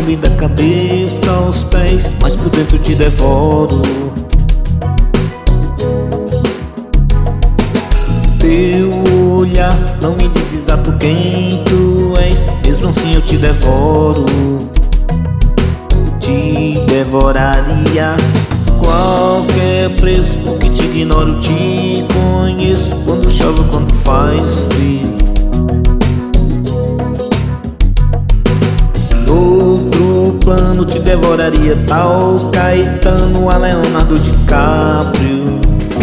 confundem da cabeça aos pés, mas por dentro te devoro. Teu olhar não me diz exato quem tu és, mesmo assim eu te devoro. Te devoraria qualquer preço, porque te ignoro, te conheço. Quando chove, quando faz frio. Outro plano te devoraria, tal Caetano a Leonardo DiCaprio.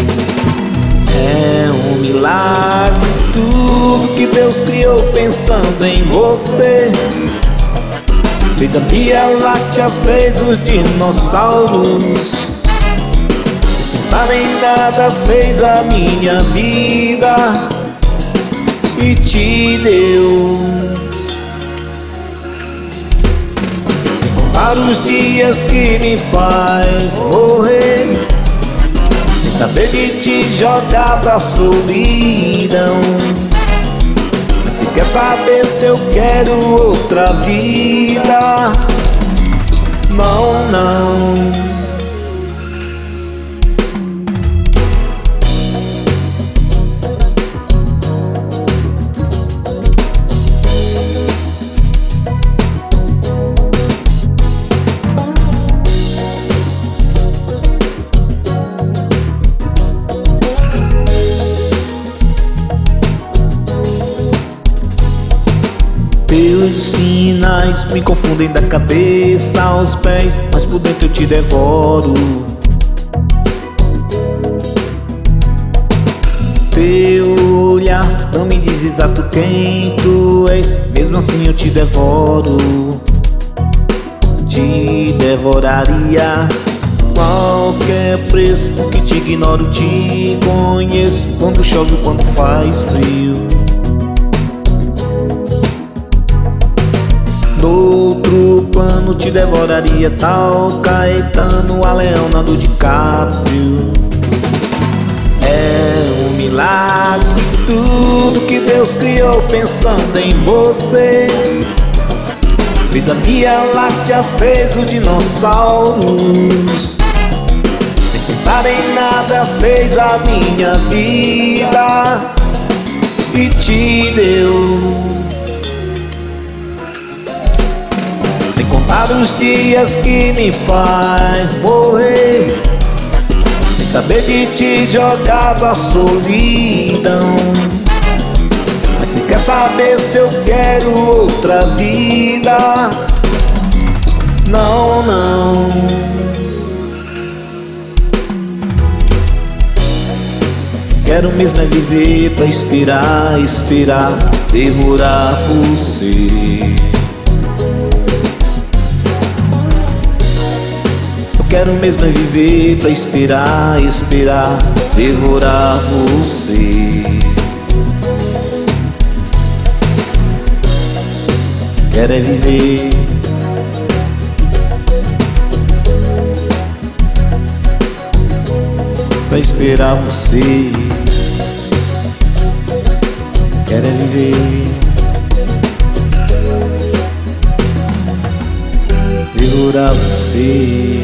É um milagre tudo que Deus criou pensando em você. Fez a Via Láctea, fez os dinossauros. Sem pensar em nada fez a minha vida e te deu. Sem contar os dias que me faz morrer, sem saber de ti jogar pra solidão. Mas se quer saber se eu quero outra vida, não, não. Teus sinais me confundem da cabeça aos pés, mas por dentro eu te devoro. Teu olhar não me diz exato quem tu és, mesmo assim eu te devoro. Te devoraria qualquer preço, porque te ignoro, te conheço. Quando chove, quando faz frio. Outro plano te devoraria, tal Caetano a Leonardo DiCaprio. É um milagre tudo que Deus criou pensando em você. Fez a Via Láctea, fez os dinossauros. Sem pensar em nada fez a minha vida e te deu. Sem contar os dias que me faz morrer, sem saber de ti jogar pra solidão. Mas se quer saber se eu quero outra vida, não, não. Quero mesmo é viver pra esperar, esperar, devorar você. Quero mesmo é viver pra esperar, esperar, devorar você. Quero é viver pra esperar você. Quero é viver devorar você.